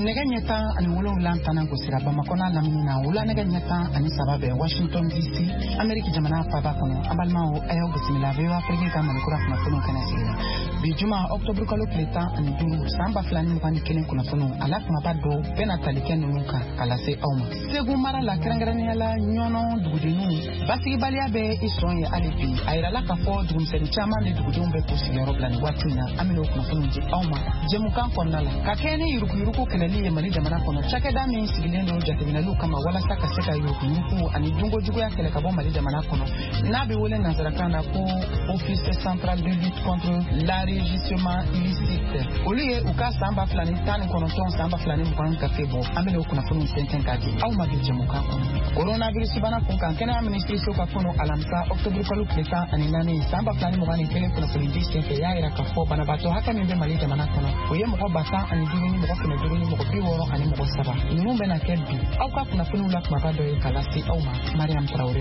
Neganyeta and Wololan Tanango Siraba Makona Lamina, Ula Neganyeta and Sababe, Washington DC, American Jamana Pabacono, Abalmao, Elgosimila, Veva, Frigata, Mancura, Nafono, Canasira. Bijuma, October Colocleta, and do Samba Flan, Panikin, Kunafono, Alak Mabado, Penatalican Nuka, Alase Oma. Segumara la Krangraniala, Nyono, Dudinu, Basi Baliabe, Isroy, Alipi, Airalaka Ford, Dumsen Chaman, Dudumbe, Pussy, Roblan, Watina, Amino Kunafono, Oma, Jemukan Konala, Kakeni, Yuruku, Kelly, Marija Manakono, Chakadami, Sigilendo, Jatamina Lukama, Wala Saka Seka Yuruku, and Dungo Juga, Kelekabo, Marija Manakono, Nabi Willen Nazarakana, Office Central de lutte contre l'enrichissement illicite. Olie, Uka Samba Flani, Tani Konoton, Samba Flani, Banka Febo, Amelo Kunafunu, Sentenkadi, Auma Jamuka. Coronavirus Sibana Punkan, Kena Ministry Sokafono, Alamsa, October Kaluketa, and Inani, Samba Flani, Mani, Telekuna, Yaira Kafo, Banabato, Hakamimbe Marija Manakono, William Hobata, and Duni, Mokino, Mokiwo, and Mokosaba, Numena Kebi, Auka Kunafunu, Mabado, Kalasi, Oma, Mariam Traore.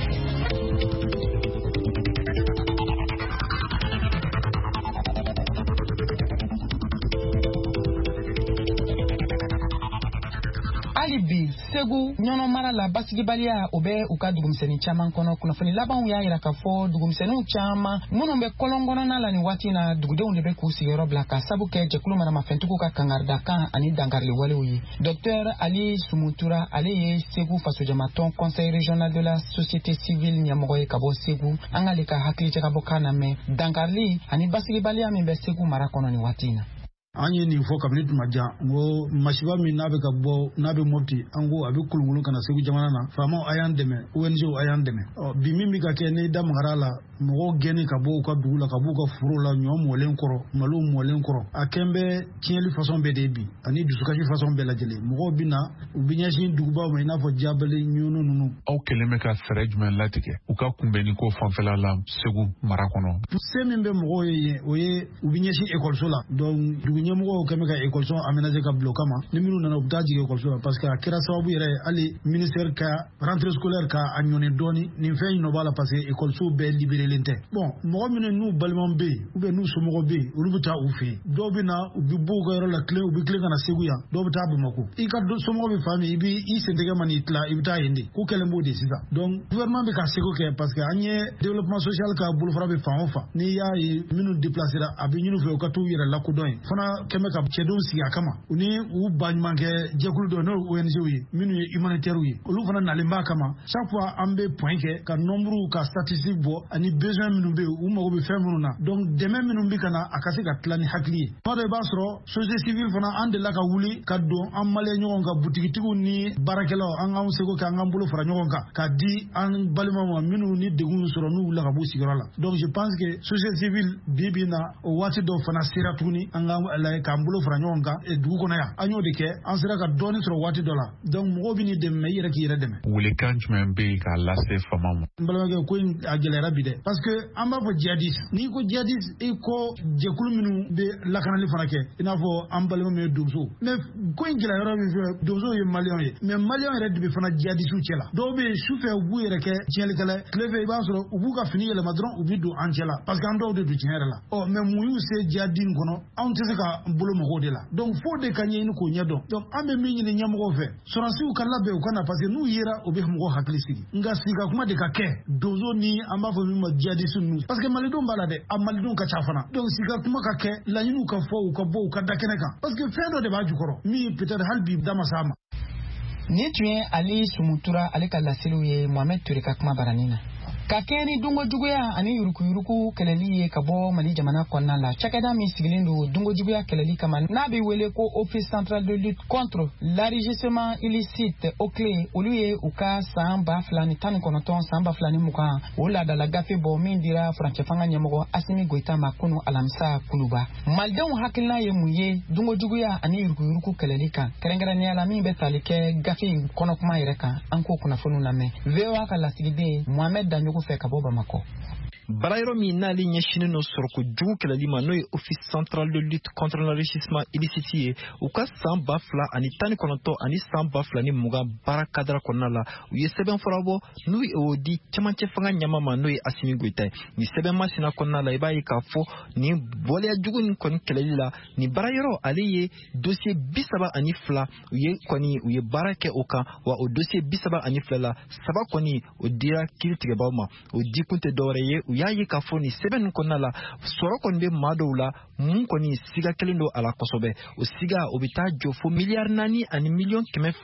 Alibi, Segu, Nyono Mara la Basigi Balia, Obe, Uka Dugumseni Chaman Kono, Kunafani Laban Yaira Kafo, Dugumsenu Chama, Munombe Kolongona Nala Watina, Dugudon de Bekusi, Roblaka, Sabuke, Jakuluma Mafentuka, Kangardaka, and Dangarli Walewi. Docteur Ali Sumutura, Ali Segu Fasujamaton, Conseil régional de la société civile Niamoye Kabo Segu, Angalika Hakli Jakabokana me, Dangarli, and Basigi Balia Mimbe Segu Marakono ni Watina. Anye ni fo cabinet maja ngo mashiba mi nabe kabo nabe mopti ango abikulungulu kana segu jamana na famo ayandeme ONG ayandeme bi mimi ka kene dam harala mo geni kabo ka dugula kabo ka furula nyom wolen koro malum wolen koro akembe tieli façon be debi ani dusukaji façon be la jele mo bina ubinya shin duguba mo ina fo jabale nyunu nunu au keleme ka serejmen latike uka kumbeni ko fanfela la segu marakono semimbe mo oye ubinya shi école sola donc nyemo kemeka école son aménager ka blokama ni minu na obtaji école son parce que akira sababu yere ali ministère ka rentrée scolaire ka anyone doni ni feñ no bala parce que école so be libéré lente bon mo mine nous balmon be ou be nous somo be rubuta ou fi dobina ubi bogo yero la clé ubi clé kana seguya dobita be mako ika do somo be fami ibi isentege manitla ibita yende ku kele modi sisa donc gouvernement be ka sego ke parce que anye développement social ka bulu fara be fa ni ya minu déplacer abi ñu fe ka tu yere la ku doy fana kemeka chedon si akama uni u banmanke jekulu do no ONG wi minu humanitaire wi olu fana nalimba kama chaque fois ambe point ke ka nombre ka statistique bo ani besoin minu be u mago be femunu na donc demain minu bi kana akase ka tlani hakli pare basro société civile fana ande la ka wuli ka do amale nyon ka boutique tigu ni barakelo an am sego ka ngambulo fara nyon ka di an balima minu ni degun soro nu la ka bu sigara donc je pense que société civile bibina o wati do fana siratuni an la kambulo franjonga e dugo na ya anyo de ke ansira ka doni sur wati dola donc mo bini de me yere ki yere de me wule kanjmen be ka lasse famam mbalo ko agele rabide parce que amba fo jihadis ni ko jihadis e ko je kuluminu be lakana li farake ina fo ambalo me dozo mais ko ngila yoro be dozo ye malion ye mais malion yere de be fana jihadisu chela do be soufe bu yere ke chele kala cleve ba soro ubu ka fini le madron ubi do anchela parce que ando de du chenera la oh mais muyu se jihadin kono on tezeka bolo mo de la donc faut de kanye ni ko nyado donc ambe minyi ni nyamo fe soransi ukala be ukana parce que nous yera obe mo haklisi nga sika kuma de ka ke dozo ni amba fo mi ma jadi sunu parce que malidon balade amalidon ka chafana donc sika kuma ka ke la yinu ka fo ka bo ka dakene ka parce que fendo de ba jukoro mi peut-être halbi dama sama ni tuye Ali Sumutura alika lasilu ye Mohamed Touré kakuma baranina Kakeni dungo juguya ani yuruku keleli kabo mali jamana konna la chakada mi sigilindo dungo juguya keleli kama nabi wele ko office central de lutte contre l'enrichissement illicite au clé oluye uka samba flani tani konoton samba flani muka ola dala gafe bo mindira franche fanga nyamogo asimi goita makuno alamsa kuluba maldon hakilna ye muye dungo juguya ani yuruku keleli kan kerengara ni ala mi betalike gafe kono kuma ireka anko kuna funu na me vewa kala sigide Mohamed Danyo fait Kabo Bamako. barayɔrɔ min n'ale ɲɛsinnen no sɔrɔko jugu kɛlɛli ma n'o ye office central de lutte contre l'enrichissement illicite ye u ka san 2019 ani san 2020 baara kadira kɔnɔna la u ye sɛbɛn fɔra bɔ n'u y'o di cɛmancɛ fanga ɲɛma ma n'o ye Asimi Goita ye ni sɛbɛn masina kɔnɔna la i b'a ye k'a fɔ ni waleya jugu nin kɔni kɛlɛli la ni barayɔrɔ ale ye dossier 32 u ye baara kɛ o kan wa o dossier 32 la saba kɔni o dira kiiritigɛbaw ma o dikun tɛ dɔwɛrɛ ye u y'a ye k'a fɔ ni sɛbɛn nin kɔnɔna la sɔrɔ kɔni bɛ maa dɔw la mun kɔni siga kelen don a la kosɛbɛ o siga o bɛ taa jɔ fo miliyari 4 ani miliyɔn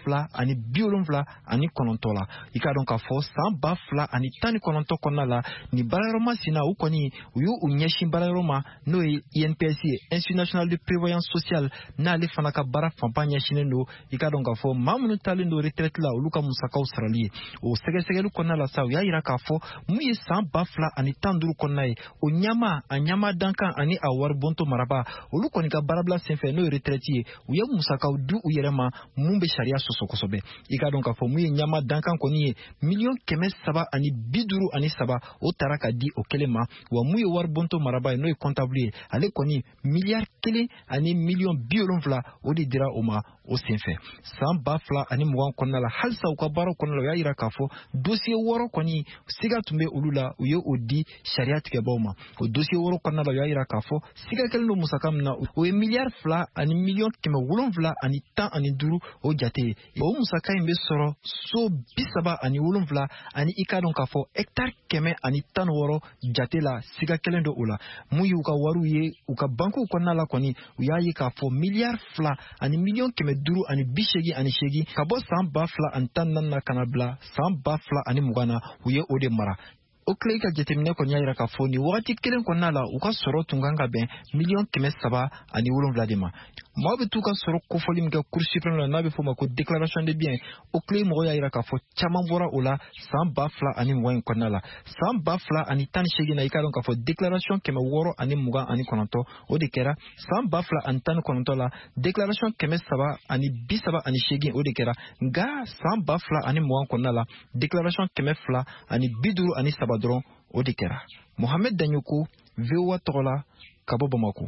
279 la i k'a dɔn k'a fɔ san 2019 kɔnɔna la ni baarayɔrɔ masina u kɔni u y'u ɲɛsin baarayɔrɔ ma n'o ye INPS ye Institut National de Prévoyance Sociale n'ale fana ka baara fanba ɲɛsinen don i k'a dɔn k'a fɔ maa minnu talen don retraite la olu ka musakaw sarali ye o sɛgɛsɛgɛli kɔnɔna la sa u y'a yira k'a fɔ mun ye san 2015 kɔnɔna ye o ɲama dankan ani a wari bonto maraba olu kɔni ka baarabila senfɛ n'o ye retraite ye u ye musakaw du u yɛrɛ ma mun bɛ sariya sɔsɔ kosɛbɛ i k'a dɔn k'a fɔ mun ye ɲama dankan kɔni ye miliyɔn 353 o taara ka di o kelen ma wa mun ye wari bonto maraba ye n'o ye comptable ye ale kɔni miliyari 1 ani miliyɔn 70 o de dira o ma o senfɛ san 2020 kɔnɔna la halisa u ka baaraw kɔnɔna la u y'a yira k'a fɔ dossier 6 kɔni siga tun bɛ olu la u ye o di sariya tigɛbaw ma o dossier 6 kɔnɔna la u y'a yira k'a fɔ siga kelen don musaka min na o ye miliyari 2 ani miliyɔn 715 o jate ye o musaka in bɛ sɔrɔ so 37 ani i k'a dɔn k'a fɔ hectare 116 jate la siga kelen don o la mun y'u ka wariw ye u ka bankuw kɔnɔna la kɔni u y'a ye k'a fɔ miliyari 2 ani miliyɔn 588 ka bɔ san 2014 na ka na bila san 2020 na u ye o de mara o tile ka jateminɛ kɔni y'a yira k'a fɔ ni wagati kelen kɔnɔna la u ka sɔrɔ tun kan ka bɛn miliyɔn 307 de ma maaw bɛ t'u ka sɔrɔ kofɔli min kɛ Cour suprême la n'a bɛ fɔ o ma ko déclaration de bien o tile mɔgɔ y'a yira k'a fɔ caman bɔra o la san 2020 in kɔnɔna la san 2018 na i k'a dɔn k'a fɔ déclaration 629 o de kɛra san 2019 la déclaration 338 o de kɛra nka san 2020 kɔnɔna la déclaration 253 dɔrɔn o de kɛra Mohamed Danyoko VOA tɔgɔ la ka bɔ Bamako.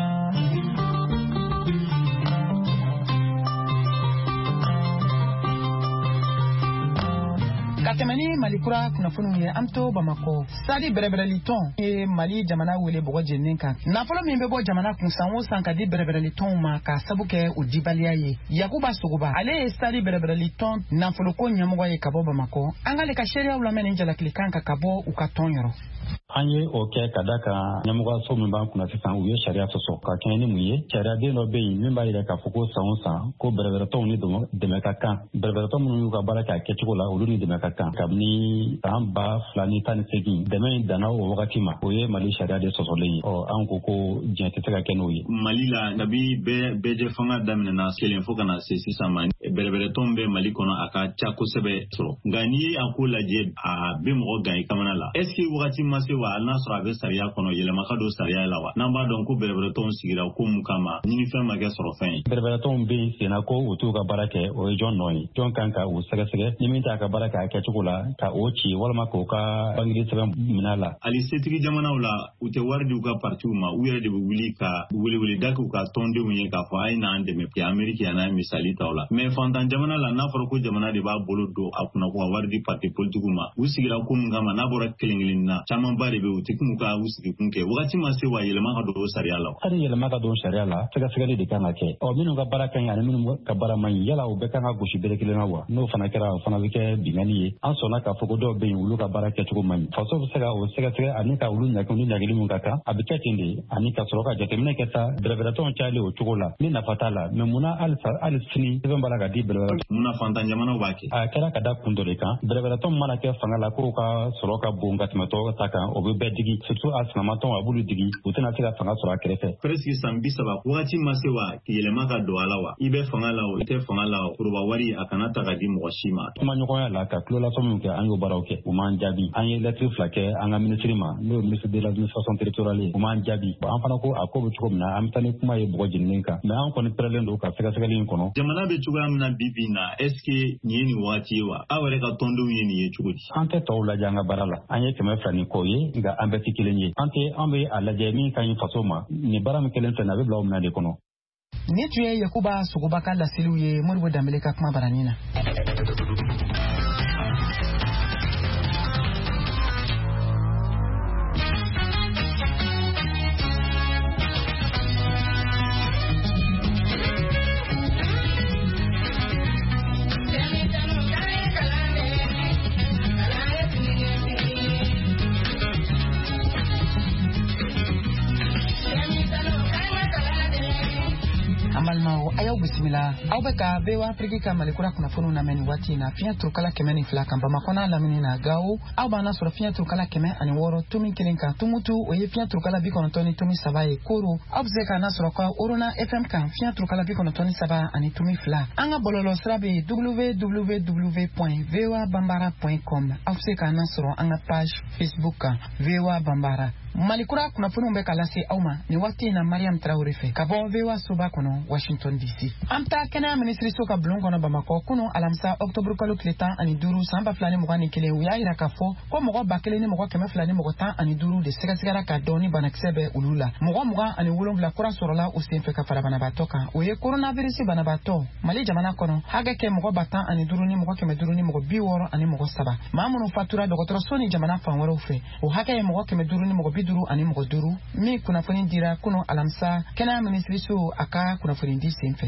Ka tɛmɛ ni Mali kura kunnafoniw ye an to Bamako sadi bɛrɛbɛrɛli tɔn ye Mali jamana wele bɔgɔ jeninen kan nafolo min bɛ bɔ jamana kun san o san ka di bɛrɛbɛrɛli tɔnw ma ka sabu kɛ o dibaliya ye Yakuba Sogoba ale ye sadi bɛrɛbɛrɛli tɔn nafoloko ɲɛmɔgɔ ye ka bɔ Bamako an k'ale ka seereyaw lamɛn nin jalakilikan kan ka bɔ u ka tɔn yɔrɔ. An ye o kɛ ka da kan ɲɛmɔgɔso min b'an kunna sisan u ye sariya sɔsɔ ka kɛɲɛ ni mun ye sariyaden dɔ bɛ yen min b'a yira k'a fɔ ko san o san ko bɛrɛbɛrɛtɔnw ni dɛmɛ ka kan bɛrɛbɛrɛtɔ minnu y'u ka baara kɛ a kɛcogo la olu ni dɛmɛ ka kan kabini san 2018 dɛmɛ in danna o wagati ma o ye Mali sariya de sɔsɔlen ye an ko diɲɛ tɛ se ka kɛ n'o ye. Mali la kabi bɛɛ fanga daminɛna kelen fo ka na se sisan ma bɛrɛbɛrɛtɔnw bɛ Mali kɔnɔ a ka ca kosɛbɛ sɔrɔ nka n'i ye a ko lajɛ a bɛ mɔgɔ gan i kamana la est ce que wagati ma se wa n'a sɔrɔ a bɛ sariya kɔnɔ yɛlɛma ka don sariya la wa n'an b'a dɔn ko bɛrɛbɛrɛtɔnw sigira ko mun kama ɲinifɛn ma kɛ sɔrɔ fɛn ye. Bɛrɛbɛrɛtɔnw bɛ senna ko u t'u ka baara kɛ o ye jɔn nɔ ye jɔn kan ka o sɛgɛsɛgɛ ni min t'a ka baara kɛ a kɛcogo la ka o ci walima k'o ka bangeli sɛbɛn minɛ la. Hali setigi jamanaw la u tɛ wari di u ka partiw ma u yɛrɛ de bɛ wuli ka welewele da k'u ka tɔndenw ye k'a fɔ a ye n'an dɛmɛ bi Ameriki yan n'a misali taw la mais fantan jamana la n'a fɔra ko jamana de b'a bolo don a kunna ko ka wari di parti politigiw ma u sigira ko mun kama n'a bɔra kelen na caman ba de bɛ u tɛ kun ka u sigi kun kɛ wagati ma se wa yɛlɛma ka don sariya la. Hali yɛlɛma ka don sariya la sɛgɛsɛgɛli de kan ka kɛ minnu ka baara ka ɲi ani minnu ka baara man ɲi yala u bɛɛ kan ka gosi bere kelen na wa n'o fana kɛra o fana bɛ kɛ bingani ye an sɔnna k'a fɔ ko dɔw bɛ yen olu ka baara kɛcogo man ɲi faso bɛ se ka o sɛgɛsɛgɛ ani ka olu ɲagili min ka kan a bɛ kɛ ten de ani ka sɔrɔ ka jateminɛ kɛ sa bɛrɛbɛrɛtɔnw cayalen o cogo la ni nafa t'a la mais munna hali sini sɛbɛn b'a la ka di bɛrɛbɛrɛtɔnw munna fantan jamanaw b'a kɛ a kɛra ka da kun dɔ de kan bɛrɛbɛrɛtɔnw mana kɛ fanga la k'o ka sɔrɔ ka bon ka tɛmɛ tɔw ta kan o bɛ bɛɛ digi surtout a sinamatɔnw a b'olu digi u tɛna se ka fanga sɔrɔ a kɛrɛfɛ. Presque san 30 wagati ma se wa yɛlɛma ka don a la wa i bɛ fanga la o i tɛ fanga la o foroba wari a kana ta ka di mɔgɔ si ma. Kuma ɲɔgɔnya la ka tulolasɔn min kɛ an y'o baaraw kɛ u m'an jaabi an ye lettre 2 kɛ an ka ministre ma n'o ye ministre de l'administration territoriale ye u m'an jaabi an fana ko a ko bɛ cogo min na an bɛ taa ni kuma ye bɔgɔ jeninen kan mais an kɔni pɛrɛlen don ka sɛgɛsɛgɛli in kɔnɔ. Jamana bɛ cogoya min na bibi na est-ce que ni ni wati wa awere ka tondo ni chugudi ante tawla janga barala anye keme fani koye nga ambeti kilenye ante ambe alaje min kan fasoma ni baram kelen fana be blawum na de kono ni tuye Yakuba Sugubaka la siluye Moribo Dambele ka kuma baranina ayaw bismillah aw beka bewa Afrika ka malikura kuna funu na meni wati na fiya turkala kemeni flaka mbama kona lamini na gawo aw bana sura fiya turkala keme ani woro tumi kilinka tumutu oye fiya turkala bikono toni tumi sabaye kuru aw zeka na sura kwa uruna FM ka fiya turkala bikono toni saba ani tumi fla anga bololo srabe www.voabambara.com aw zeka na sura anga page Facebook ka VOA Bambara malikura kuna funu mbeka lasi awma ni wati na Mariam Traoré fe kabo VOA Soba kono Washington DC. Amta kena ministri soka blongo na Bamako kuno alamsa October kalo kleta ani duru samba flani mogani kele uya ira kafo ko mogo bakele ni mogo keme flani mogo ta ani duru de sega ka doni banaksebe ulula mogo ani wulong la kura sorola usenfe ka fara banabatoka oye coronavirus banabato mali jamana kono haga ke mogo bata ani duru ni mogo keme duru ni mogo biworo ani mogo saba mamuno fatura dokotoro soni jamana fanwaro fe o haga ye mogo keme duru ni mogo biduru ani mogo duru mi kuna foni dira kuno alamsa kena ministri so aka kuna foni di senfe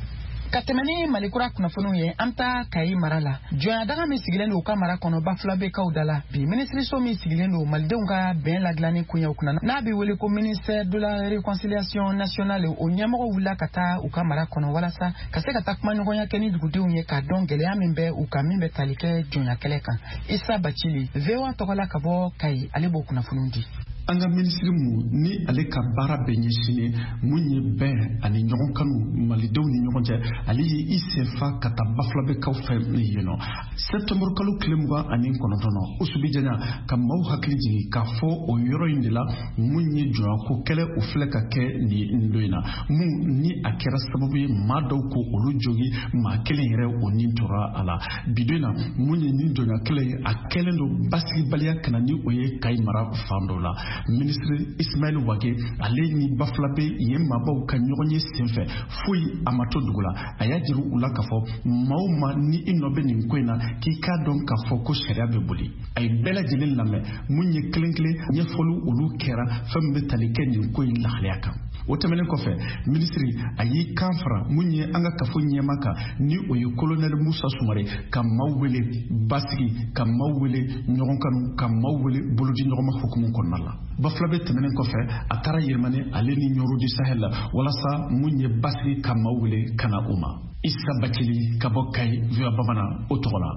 katemani malikura kuna funu ye amta kai marala joya daga mi sigilendo ka mara kono bafla be kaudala bi ministry so mi sigilendo maldeunga ben la glani kunya kuna na bi wele ko ministère de la réconciliation nationale o nyamago wula kata uka mara kono wala sa kase kata kuma nyo nya keni dugude unye ka dongele amembe uka mimbe talike joya keleka isa bachili vewa tokola kabo kai alebo kuna funundi anga ministre mu ni ale ka bara benyesine munye ben ani nyogon kanu malidew ni nyogon je ali isefa kata baflabe ka fe yeno september kalu klemwa ani konotono usubi janya ka maw hakliji ka fo o yoro indila munye joa ko kele o fleka ke ni ndoina mu ni akera sababu ye madaw ko olu jogi ma kele yere o nintora ala bidena munye ni joga kele akele ndo basi balia kana ni oye kai mara fandola ministre Ismaël Wage ale ni baflabe yemma baw ka nyogonye senfe fui amato dugula ayajiru ula kafo mauma ni inobe ni nkwena ki ka don kafo ko sharia be boli ay bela jilin lame munye klenkle nye folu ulu kera fambe talike ni nkoy lakhliaka wotamelen ko fe ministre ayi kanfra munye anga kafo nyemaka ni oyi colonel Musa Sumare kam mawwele basiki kam mawwele nyogon kanu kam mawwele bolodi nyogoma hukumu konnala baflabe temenen ko fe atara yermane aleni nyoro di sahel wala sa munye basiki kam mawwele kana uma isa bakili kabokay via babana otola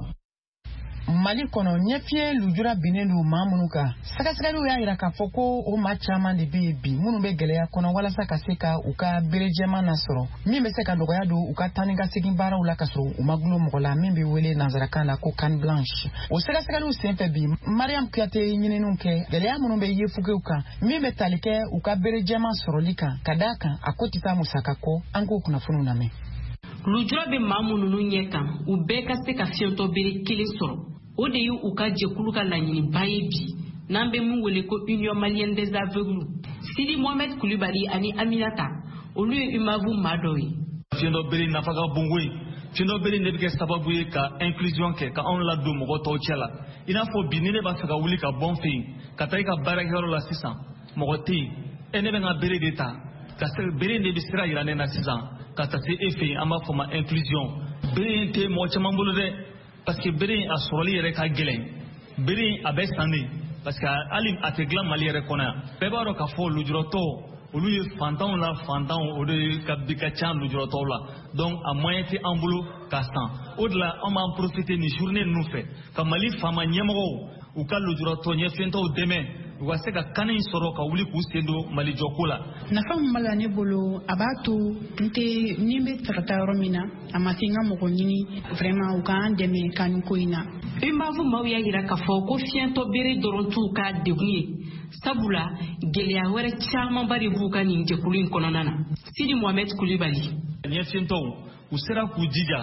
Mali kono nyefie lujura binelu mamunuka sakasikali ya ira kafoko o machama de bebi munu be geleya kono wala sakaseka uka berejema nasoro mimbe seka ndogo yadu uka taninga sigimbara ula kasoro umagulu mokola mimbe wele nazarakana ko kan blanche o sakasikali usempe bi Mariam Kuyate nyinenunke geleya munu be yefuke uka mimbe talike uka berejema sorolika kadaka akotita musakako ango kuna funu name lujura be mamunu nunyeka ubeka seka fiento bere kile soro o de yu uka jekulu ka lanyini baye bi nambe mu wele ko Union Malienne des Aveugles Sidi Mohamed Koulibaly ani Aminata olu umavu madoyi fiendo beri nafaka bungwe fiendo beri ne bike sababu ye ka inclusion ke ka on la do mo to chela ina fo binine ba faka wuli ka bon fin ka tay ka barakero la 600 mo ti ene be nga beri deta ka se beri ne bisira irane na 600 ka ta se efe amba fo ma inclusion beri te mo chama mbulu de parce que beri a soroli yere ka gelen beri abe sande parce que ali ategla mali yere kona bebaro ka fo lujroto olu ye fantan o de ka bika chan lujroto la donc a moyen ti ambulu ka san au-delà on m'a profité ni journée nous fait ka mali fama nyemo u ka lujroto nye fento demain wase ka kanin soro ka wuli ku sendo mali jokola na fam mala ne bolo abatu nte nimbe trata romina amasinga moko nyini vraiment u kan deme kan ko ina imbavu mawya gira ka fo ko fiento bere dorontu ka degni sabula gelia were chama bari buka ni jekulin kononana Sidi Mohamed Koulibaly nye fiento usera ku jija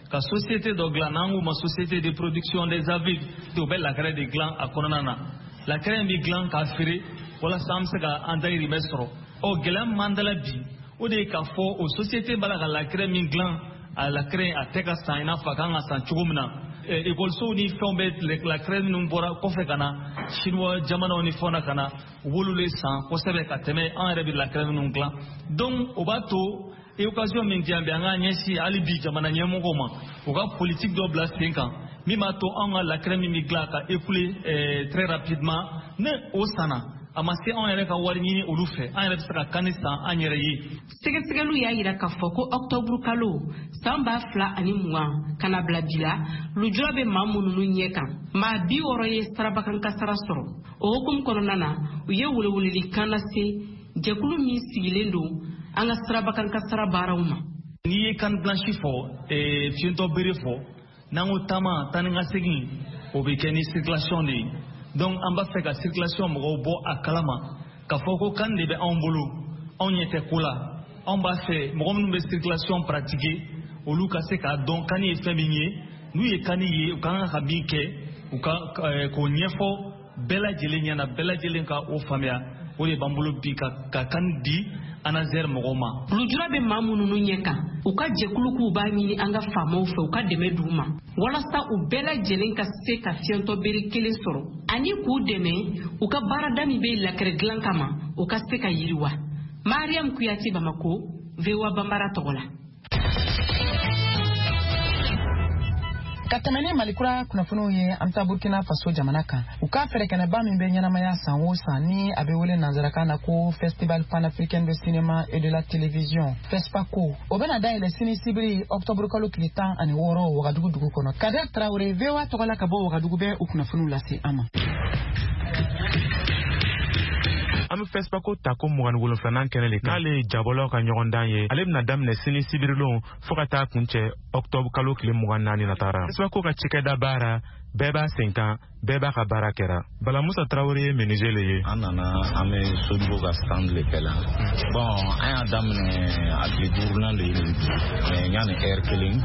ka société do glan nangu ma société de production des aviv to be la crée de glan akonana la crée mi glan ka firi wala samse ka andairi mesro o glan mandala bi o de ka fo o société bala la crée mi glan a la crée a teka saina fakanga san chugumna école so ni fombe la crée num bora ko fe kana chinois jamano ni fona kana wolule san ko sebe ka teme en rebi la crée num glan donc o bato et occasion min diambe anga nyesi alibi jamana nyemoko ma o ka politique do bla 5 ans mi ma to anga la crème mi gla ka écoulé très rapidement ne o sana amasi on yɛrɛ ka wari ɲini olu fɛ an yɛrɛ bɛ se ka kani san an yɛrɛ ye. Sɛgɛsɛgɛliw y'a yira k'a fɔ ko octobre kalo san 2020 kana bila bi la lujura bɛ maa minnu ɲɛ kan maa 60 ye sarabakan kasara sɔrɔ o hukumu kɔnɔna na u ye weleweleli kan lase jɛkulu min sigilen don an ka sarabakan kasara baaraw ma. N'i ye kan blanchi fɔ fiyentɔ bere fɔ n'an ko taama tan ni ka segin o bɛ kɛ ni circulation de ye. Donc an b'a fɛ ka circulation mɔgɔw bɔ a kalama k'a fɔ ko kan de bɛ anw bolo anw ɲɛ tɛ ko la anw b'a fɛ mɔgɔ minnu bɛ circulation pratiquer olu ka se k'a dɔn kani ye fɛn min ye n'u ye kani ye u ka kan ka min kɛ u ka k'o ɲɛfɔ bɛɛ lajɛlen ɲɛna bɛɛ lajɛlen ka o faamuya o de b'an bolo bi ka kan di ANASER mɔgɔw ma. Lujura bɛ maa minnu ɲɛ kan u ka jɛkulu k'u b'a ɲini an ka faamaw fɛ u ka dɛmɛ d'u ma walasa u bɛɛ lajɛlen ka se ka fiyentɔ bere kelen sɔrɔ ani k'u dɛmɛ u ka baarada min bɛ lakɛrɛ dilan kama u ka se ka yiriwa. Mariam Kuyati, Bamako, VOA Bambara tɔgɔ la. Ka tɛmɛni Malikura kunnafoniw ye an bɛ taa Burkina Faso jamana kan u ka fɛɛrɛkɛnɛba min bɛ ɲɛnamaya san o san ni a bɛ wele nanzarakan na ko Festival Panafricain de Cinéma et de la Télévision FESPACO o bɛna dayɛlɛ sini sibiri octobre kalo tile 16 Wagadugu dugu kɔnɔ. Kader Traoré VOA tɔgɔ la ka bɔ Wagadugu bɛ u kunnafoniw lase an ma. An bɛ FESPACO ta ko 27nan kɛnɛ le kan n'ale jabɔlaw ka ɲɔgɔndan ye ale bɛna daminɛ sini sibirilon fo ka taa kuncɛ octobre kalo tile 24 natara. FESPACO ka cikɛda baara bɛɛ b'a sen kan bɛɛ b'a ka baara kɛra. Balamusa Traoré ye menuisier le ye. An nana an bɛ Sodibo ka stand le kɛ la. Bon an y'a daminɛ a tile 5nan le ye mais yanni heure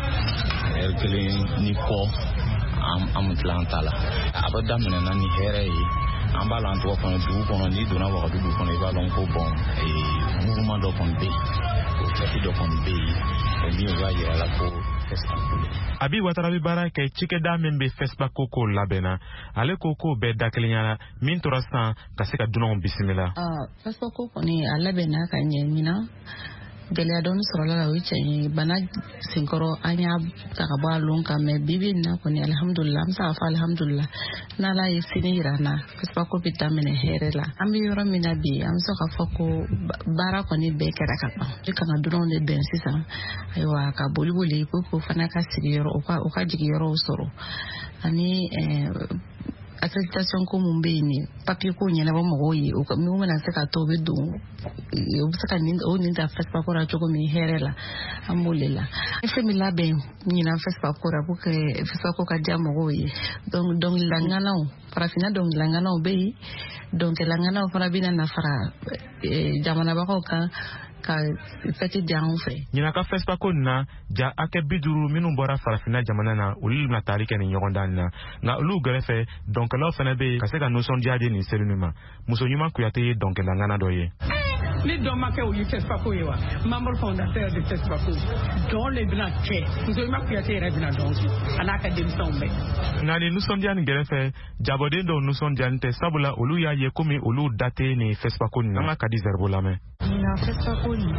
kelen ni kɔ an bɛ tila an ta la. A bɛ daminɛ na ni hɛrɛ ye. An b'a la an tɔgɔ kɔnɔ dugu kɔnɔ n'i donna Wagadugu kɔnɔ i b'a dɔn ko bon mouvement dɔ kɔni bɛ yen o fɛti dɔ kɔni bɛ yen min b'a yira la ko FESPACO. Abi Ouattara bɛ baara kɛ cikɛda min bɛ FESPACO ko labɛnna ale ko k'o bɛɛ dakelenya min tora sisan ka se ka dunanw bisimila. FESPACO kɔni a labɛnna ka ɲɛ ɲina gɛlɛya dɔɔni sɔrɔla la o ye tiɲɛ ye bana senkɔrɔ an y'a ta ka bɔ a lon kan mɛ bibi in na kɔni alihamudulila an bɛ se k'a fɔ alihamudulila n'ala ye sini yira an na FESPACO bɛ daminɛ hɛrɛ la an bɛ yɔrɔ min na bi an bɛ se k'a fɔ ko baara kɔni bɛɛ kɛra ka ban i kana dunanw de bɛn sisan ayiwa ka boli pour que o fana ka sigiyɔrɔ o ka jigiyɔrɔw sɔrɔ ani accréditation ko mun bɛ yen ni papier ko ɲɛnabɔ mɔgɔw ye min bɛna se ka to o bɛ don o bɛ se ka nin ta FESPACO la cogo min hɛrɛ la an b'o le la fɛn min labɛn ɲinan FESPACO la pour que FESPACO ka diya mɔgɔw ye donc dɔnkilidalaŋanaw farafinna dɔnkilidalaŋanaw bɛ yen dɔnkilidalaŋanaw fana bɛna na fara jamanabagaw kan ka fɛti di anw fɛ. Ɲinan ka FESPACO na ja hakɛ 50 minnu bɔra farafinna jamana na olu bɛna taali kɛ nin ɲɔgɔndan na nka olu gɛrɛfɛ dɔnkɛlaw fana bɛ yen ka se ka nisɔndiya di nin seli ma muso ɲuman Kuyate ye dɔnkilidalaŋana dɔ ye. Ni dɔn ma kɛ o ye FESPACO ye wa membre fondateur de FESPACO dɔn le bɛna kɛ muso ɲuman Kuyate yɛrɛ bɛna dɔn a n'a ka denmisɛnw bɛɛ. Nka nin nisɔndiya nin gɛrɛfɛ jabɔden dɔw nisɔndiyalen tɛ sabula olu y'a ye komi olu da tɛ nin FESPACO nin na. An ka Kadi Zerbo lamɛn. Ɲinan FESPACO nin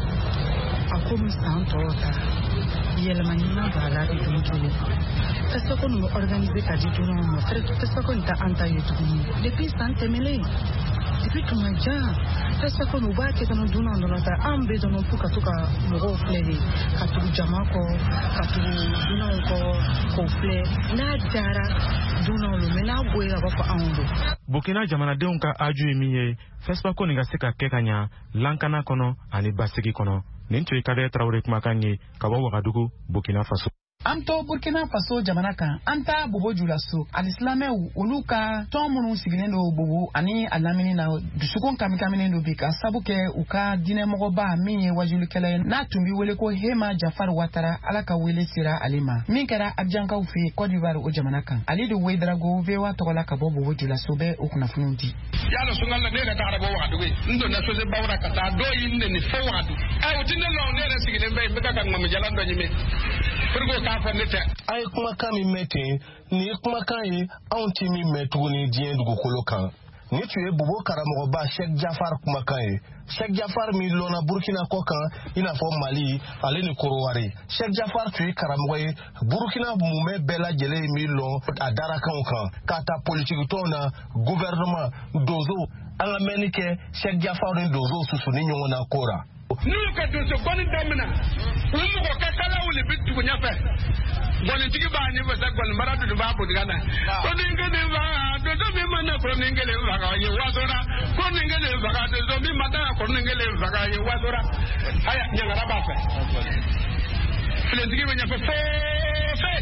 a komi san tɔw ta yɛlɛma ɲuman b'a la de don kelen FESPACO nin bɛ organiser ka di dunanw ma FESPACO nin tɛ an ta ye tuguni depuis san tɛmɛlen depuis tuma jan FESPACO nin u b'a kɛ kana dunanw dɔrɔn ta an bɛ dɔrɔn pour ka to ka mɔgɔw filɛ de ka tugu jama kɔ ka tugu dunanw kɔ k'o filɛ n'a diyara dunanw lo mais n'a boyera a b'a fɔ anw do. Burkina jamanadenw ka aju ye min ye FESPACO nin ka se ka kɛ ka ɲa lankana kɔnɔ ani basigi kɔnɔ nin tun ye Kader Traoré kumakan ye ka bɔ Wagadugu Burkina Faso. Amto Burkina Faso jamana kan anta bobo julaso alislamew oluka tomunu siginendo bobo ani alamini na dusukon kamikamini no bika sabuke uka dine mogoba minye wajulu kele na tumbi wele ko Hema Jafar Watara alaka wele sira alima min kara abjanka ufi Côte d'Ivoire o jamana kan ali do wedrago vewa togola ka bobo julaso be okuna funundi yalo sungala ne ka tarabo wadu ndo na soze bawra ka ta do yinde ni fo wadu ay utinne lo ne na sigine be ka kan mam jalando nyime ay kuma kan mi mete ni kuma kan yi an ti mi metu ni dien dugukolo kan ni tuye bobo karamogo ba Cheikh Jafar kuma kan yi Cheikh Jafar mi lona Burkina ko kan ina fo Mali ale ni korowari Cheikh Jafar tuye karamogo yi Burkina mume bela jele mi lo adara kan kata politique tona gouvernement dozo anga menike Cheikh Jafar ni dozo susu ni nyongona kora nuka dozo bani damina umu ko kakala wuli bitu nyafe boni tigi ba ni ba sagol maratu du babu digana ko ningene ba dozo mi mana ko ningele ba ga ye wasora ko ningele ba ga dozo mi mata ko ningele ba ga ye wasora aya nyangara ba fe fele tigi ba nyafe fe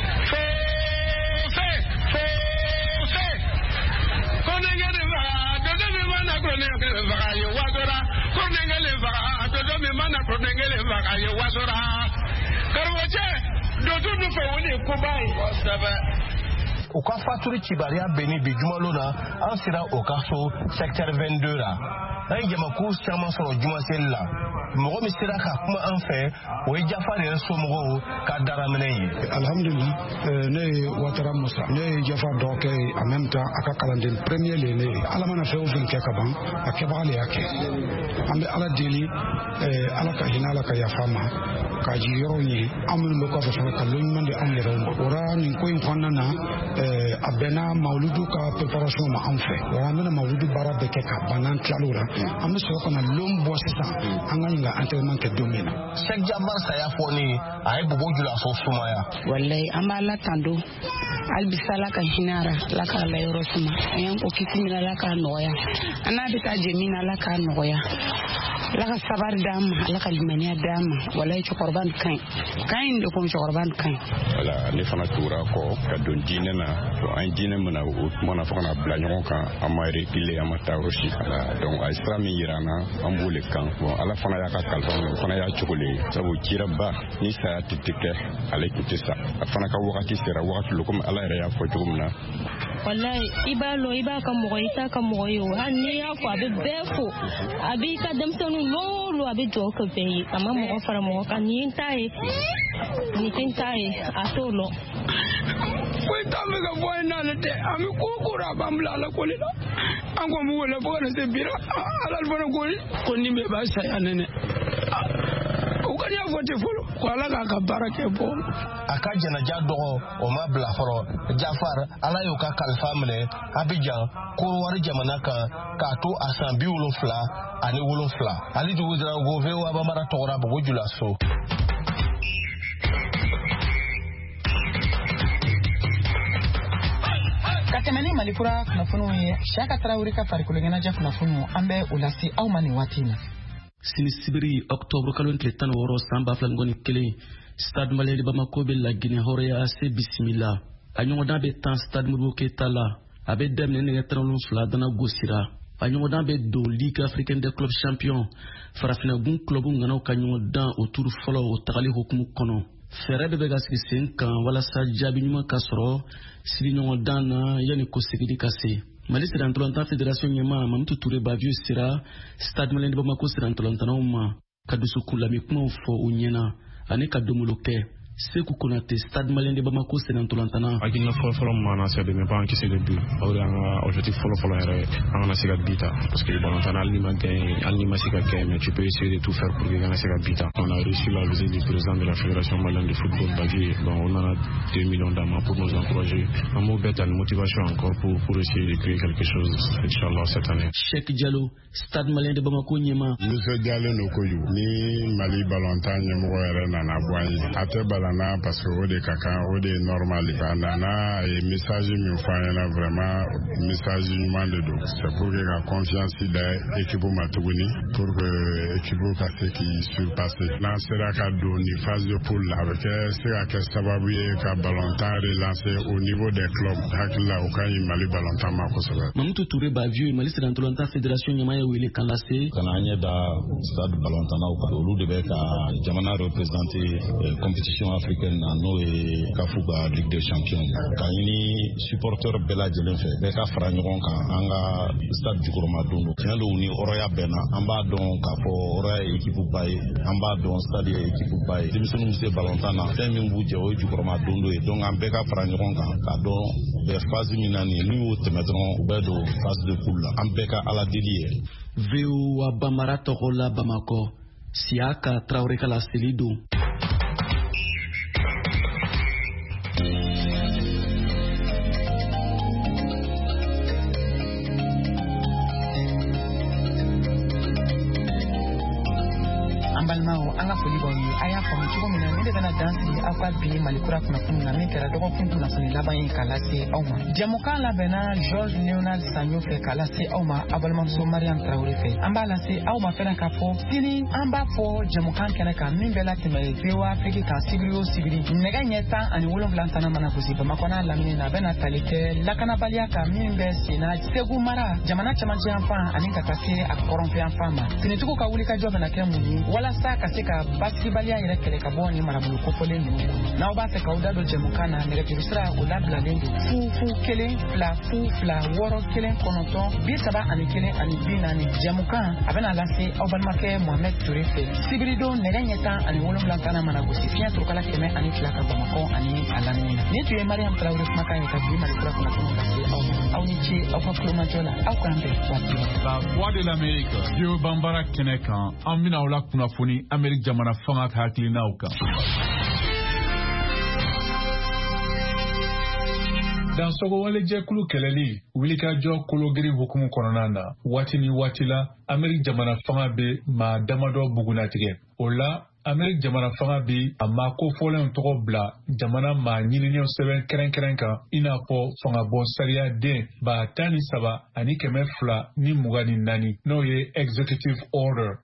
ko ningele ba dozo mi mana ko ningele ba ga ye wasora ko ningele ba dozo mi mana ko ningele ba ga ye wasora karwaje dozo nu fe woni ko bai wasaba uka faturi kibaria beni bijumalo na ansira okaso secteur 22 la ay jama ko chama so juma sella mo mi sira ka kuma an fe o Jafar en so mo ka dara meneyi alhamdulillah ne Watara Musa ne Jafar doke en même temps aka kalanden premier lene ala mana fe o vin ke ka ban akeba ale yake ambe ala dili ala ka hinala ka yafama ka jiro ni amul lo ko fa ka lo mande an yero ora ni ko in kwanana abena mauludu ka preparation ma an fe ora mena mauludu bara be ke ka banan tlalura am so ko na lombo sisa anga inga entraînement ke domina Cheikh Jafar saya foni ay bobo jula so sumaya wallahi amala tando albisala ka hinara la ka la yorosuma yan ko kitimina la ka noya ana bita jemina la ka noya la ka sabar dam la ka limania dam wallahi chokorban kain de ko chokorban kain wala ni fana tura ko ka don dinena to an dine mana fana bla nyon kan amari kile amata roshi donc ay strami yirana ambule kan bon ala fana ya ka kalfon fana ya chukule sabu kira ba ni sa titike ale kutisa fana ka wakati sera wakati lukum ala ya fo jumna wallahi iba ka mo ita ka mo yo hanni ya ko abe befo abi ka dem sonu lo abi to ko be ama mo fara mo ka ni tai atolo ko tambe ga boyna lete ami kokura bamla la kolila ango mu wala bona se bira alal bona ko ni me ba saya nene ukanya vote folo ko ala ka barake bo akaje na jadogo o mabla foro Jafar ala yo ka kalfamle Abidjan ko war jamana ka to asambi wulun fla ani wulun fla ali du wudra go vewa ba mara tora bo jula so katemeni malikura kunafunu ye Shaka Traoré ka farikulegena ja kunafunu ambe ulasi au mani watina sini sibiri octobre kalon kletan woro samba flangoni kele stade Malien de Bamako be la Guinée horeya ase bismillah anyo da be tan stade Modibo Keïta la abe dem ne ngetron fla dana gosira anyo da be do Ligue africaine des clubs champions farafina gun club ngana kanyo dan autour folo o tagali hukumu kono fere be ga sigi kan wala sa jabi nyuma kasoro sili nyo dan yani ko sigidi kase Mali Sirantolanta Fédération Nyama Mamtou Touré Bavieux Sira Stade Malien de Bamako Sirantolanta Nauma Kadusu Kulami Kuma Fo Unyena Ane Kadumuloke Sekou Konate Stade Malien de Bamako Sirantolanta Na Agina Folo Mana c'est de mes parents qui c'est le but objectif Folo Anga Sega Bita parce que bon on a Alnima Sega Game mais tu peux essayer de tout faire pour gagner Sega Bita. On a reçu la visite du président de la Fédération Malienne de football Bavieux. Bon on en a 2 millions d'amants pour nous encourager. Un mot bête à une motivation encore pour essayer de créer quelque chose Inch'Allah cette année. Cheikh Diallo Stade Malien de Bamako Nyema Monsieur Diallo Nokoyou ni Mali Balantan Nyemo Nana Boy Ate kalanna parce que o de ka kan o de normal a nana message min fɔ an ɲɛna vraiment message ɲuman de don c'est pour que ka confiance da équipe ma tuguni pour que équipe ka se k'i surpasser n'an sera ka don ni phase de poule la a bɛ se ka kɛ sababu ye ka ballontan relancer au niveau des clubs hakilila o ka ɲi Mali ballontan ma kosɛbɛ. Mamutu Touré Bavieux Mali Sirantolanta Fédération ɲɛmaa ye wele kan lase kana an ɲɛ da stade ballontannaw kan olu de bɛ ka jamana représenter compétition africaine na n'o ye CAF ka Ligue des Champions ka ɲini supporteurs bɛɛ lajɛlen fɛ bɛɛ ka fara ɲɔgɔn kan an ka stade Jukɔrɔma don tiɲɛ don ni hɔrɔnya bɛnna an b'a dɔn k'a fɔ hɔrɔnya ye équipe ba ye an b'a dɔn stade ye équipe ba ye denmisɛnninw bɛ se ballontan na fɛn min b'u jɛ o ye Jukɔrɔma don ye donc an bɛɛ ka fara ɲɔgɔn kan k'a dɔn bɛ phase min na nin n'u y'o tɛmɛ dɔrɔn u bɛ don phase de poule la an bɛɛ ka ala deli ye. VOA Bamara tɔgɔ la Bamakɔ Siaka Traoré ka laseli don. An ka foli b'aw ye a y'a faamu cogo min na ne de bɛna dan sigi aw ka bi Malikura kunnafoni na min kɛra dɔgɔkun kunnafoni laban ye k'a lase aw ma. Jɛmukan labɛnna Georges Léonard Sagnon fɛ k'a lase aw ma a balimamuso Mariam Traoré fɛ. An b'a lase aw ma fɛnɛ k'a fɔ sini an b'a fɔ jɛmukan kɛnɛ kan min bɛ latɛmɛ VOA Afrique kan sibiri o sibiri nɛgɛ ɲɛ 17 tana mana gosi Bamakɔ n'a lamini na a bɛna tali kɛ lakanabaliya kan min bɛ senna Segu mara jamana cɛmancɛ yan fan ani ka taa se a kɔrɔnfɛ yan fan ma. Finitigiw ka wulikajɔ bɛna kɛ mun ye walasa ka se ka basibaliya yɛrɛ kɛlɛ ka bɔ ni marabolo kofɔlen ninnu kɔnɔ. N'aw b'a fɛ k'aw da don jɛmukan na nɛgɛjuru sira o labilalen don 0 1 2 0 2 6 1 9 31 ani 40. Jɛmukan a bɛna lase aw balimakɛ Mohamed Touré fɛ sibiri don nɛgɛ ɲɛ 17 tana mana gosi fiɲɛ turukala 102 ka Bamakɔ ani a lamini na. Ni tun ye Mariam Traoré kumakan ye ka bi Malikura kunnafoni lase aw ma. Aw ni ce aw ka kulomajɔ la aw k'an bɛn waati. La voix de l'Amérique Dieu Bambara kɛnɛ kan an bɛna aw la kunnafoni Amérique jamana fanga ka hakilinaw kan. Dan sɔgɔwale jɛkulu kɛlɛli wulikajɔ kologiri hukumu kɔnɔna na waati ni waati la Amérique jamana fanga bɛ maa damadɔ bugunatigɛ. O la Amérique jamana fanga bɛ a maa kofɔlenw tɔgɔ bila jamana maa ɲininiw sɛbɛn kɛrɛnkɛrɛn kan i n'a fɔ fangabɔ sariya den 13 ani 224 n'o ye Executive Order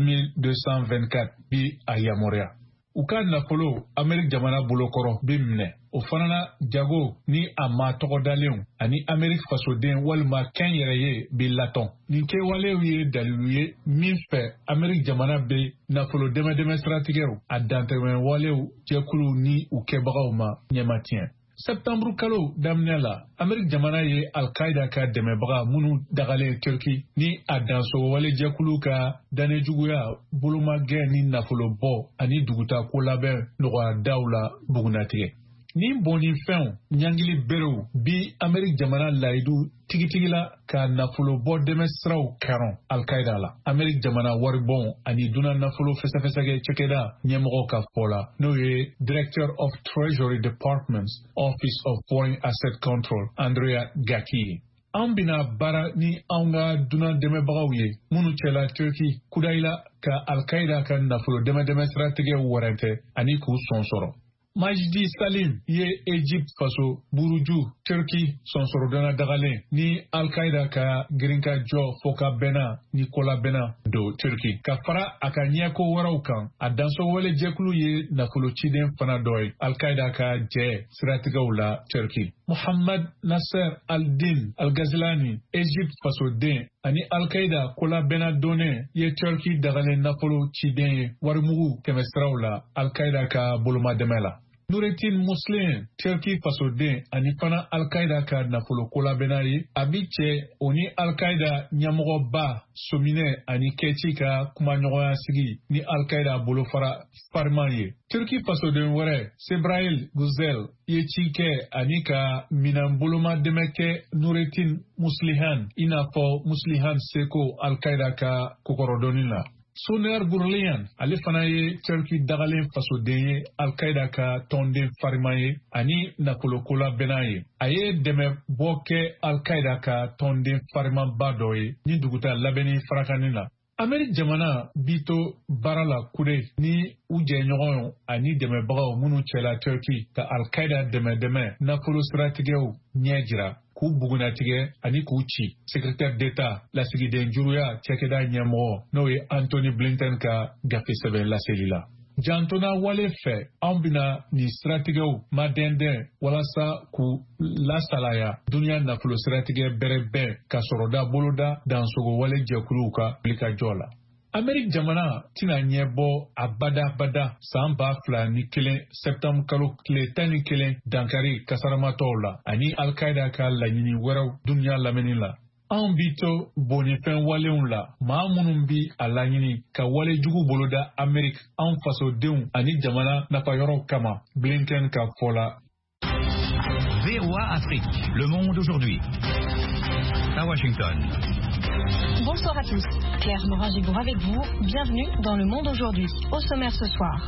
13224 bi a yamaruya. U ka nafolo Amérique jamana bolokɔrɔ bɛ minɛ. O fana na jago ni a maa tɔgɔdalenw ani Amérique fasoden walima kɛn yɛrɛ ye bi latɔn. Nin kɛwalew ye dalilu ye min fɛ Amérique jamana bɛ nafolo dɛmɛdɛmɛ siratigɛw a dantɛmɛwalew jɛkulu ni u kɛbagaw ma ɲɛmatiɲɛ. Septembre kalo daminɛ la Amérique jamana ye Al-Qaïda ka dɛmɛbaga minnu dagalen Turki ni a dansɔgɔwale jɛkulu ka danejuguya bolomagɛn ni nafolo bɔ ani duguta ko labɛn nɔgɔya daw la bugunatigɛ. Ni bɔnnifɛnw ɲangili berew bi Amérique jamana layidu tigitigila ka nafolo bɔ dɛmɛ siraw karon Al-Qaïda la. Amérique jamana waribɔn ani duna nafolo fɛsɛfɛsɛgɛ cɛkɛda ɲɛmɔgɔ ka fɔ la n'o ye Director of Treasury Department's Office of Foreign Asset Control Andrea Gaki. An bina baara ni an ka duna dɛmɛbagaw ye minnu cɛla Turki kudayila ka Al-Qaïda ka nafolo dɛmɛdɛmɛ siratigɛ warɛntɛ ani k'u sɔn sɔrɔ. Majdi Salim ye Egypte faso Buruju Turki sonsordana dagalen ni Al-Qaïda ka girinka jɔ fo ka bɛnna ni kola bɛnna do Turki ka fara a ka ɲɛko wɛrɛw kan a dansɔgɔwale jɛkulu ye nafolo ciden fana dɔ ye Al-Qaïda ka jɛ siratigɛw la Turki. Mohamed Nasser al-Din al-Ghazlani Egypte fasoden ani Al-Qaïda kola bɛnna donnen ye Turki dagalen nafolo ciden ye warimugu tɛmɛsiraw la Al-Qaïda ka bolomadɛmɛ la. Nurettin Muslim Turki fasoden ani fana Al-Qaïda ka nafolo kola bɛnna ye a bi cɛ o ni Al-Qaïda ɲɛmɔgɔba Somine ani Kɛci ka kumaɲɔgɔnya sigi ni Al-Qaïda bolofara farima ye. Turki fasoden wɛrɛ Sebrail Guzel ye ci kɛ ani ka minan boloma dɛmɛ kɛ Nurettin Muslihan i n'a fɔ Muslihan Seko Al-Qaïda ka kokɔrɔdɔnni la. Soner Gurlian ale fana ye Turki dagalen fasoden ye Al-Qaïda ka tɔnden farima ye ani nafolokola bɛnna ye. A ye dɛmɛ bɔ kɛ Al-Qaïda ka tɔnden farimaba dɔ ye ni duguta labɛnni farakani la. Amérique jamana bito barala kure ni u jɛɲɔgɔnw ani dɛmɛbagaw minnu cɛla Turkey ka Al-Qaeda dɛmɛ nafolo siratigɛw ɲɛ jira k'u bugunatigɛ ani k'u ci. Secrétaire d'État lasigiden juruya cɛkɛda ɲɛmɔgɔ n'o ye Anthony Blinken ka gafe sɛbɛn laseli la. Jantona wale fɛ anw bɛna nin siratigɛw madɛndɛn walasa k'u lasalaya duniya nafolo siratigɛ bɛrɛ bɛɛ ka sɔrɔ da boloda dansogo wale jɛkuluw ka wulikajɔ la. Amérique jamana tina ɲɛ bɔ abada san 2001 septembre kalo tile 11 dankari kasaramatɔw la ani Al-Qaeda ka laɲini wɛrɛw duniya lamɛnni la. Anw bi to bonifɛn walenw la maa minnu bi a laɲini ka wale jugu boloda Amérique anw fasodenw ani jamana nafayɔrɔw kama. Blinken ka fɔ la. VOA Afrique, le monde aujourd'hui. À Washington. Bonsoir à tous, Claire Morin-Gibourg avec vous. Bienvenue dans Le Monde aujourd'hui. Au sommaire ce soir.